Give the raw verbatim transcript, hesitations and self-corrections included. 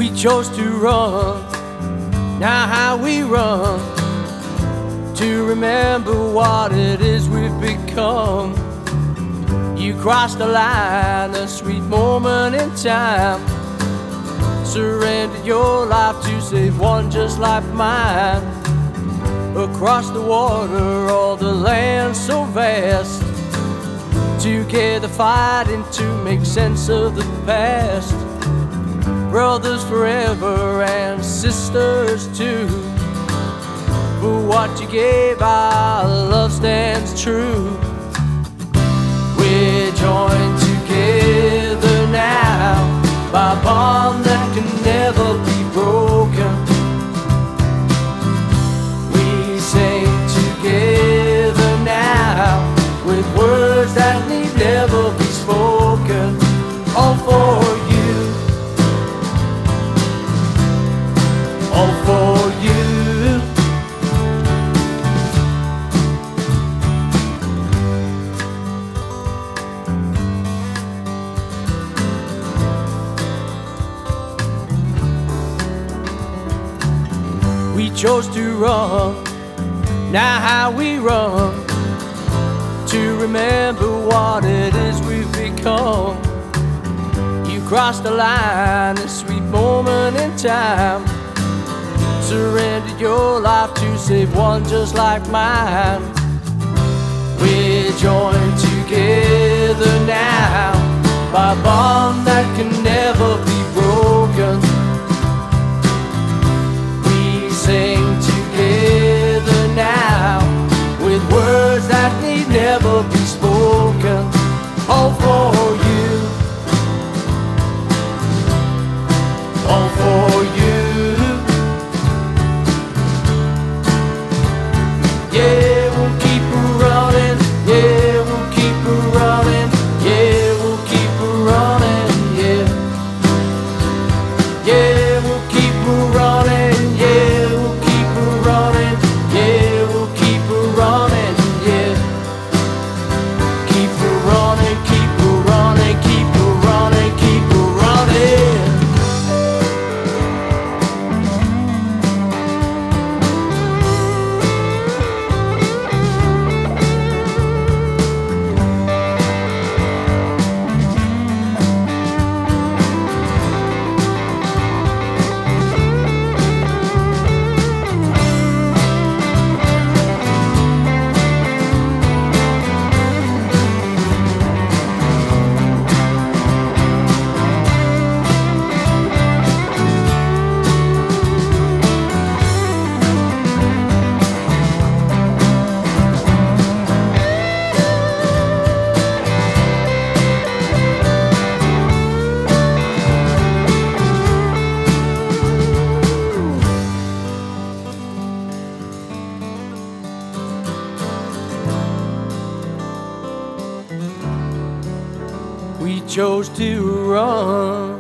We chose to run, now how we run, to remember what it is we've become. You crossed the line, a sweet moment in time, surrendered your life to save one just like mine. Across the water, all the land so vast, together fighting to make sense of the past. Brothers forever and sisters too. For what you gave, our love stands true. We're joined together now by a bond that can never be broken. We sing together now with words that need never be spoken. All for you, all for you. We chose to run, now how we run, to remember what it is we've become. You crossed the line, a sweet moment in time, surrendered your life to save one just like mine. We're joined together now by a bond that can never be broken. We sing together now with words that need never be spoken. All for you, all for you. Yeah, we'll keep her running. Yeah, we'll keep her running. Yeah, we'll keep her running. Yeah, yeah, we'll keep her running. Yeah, we'll keep her running. Yeah, we'll keep her running. Yeah, keep her running, keep her running, keep her running, keep her running. We chose to run.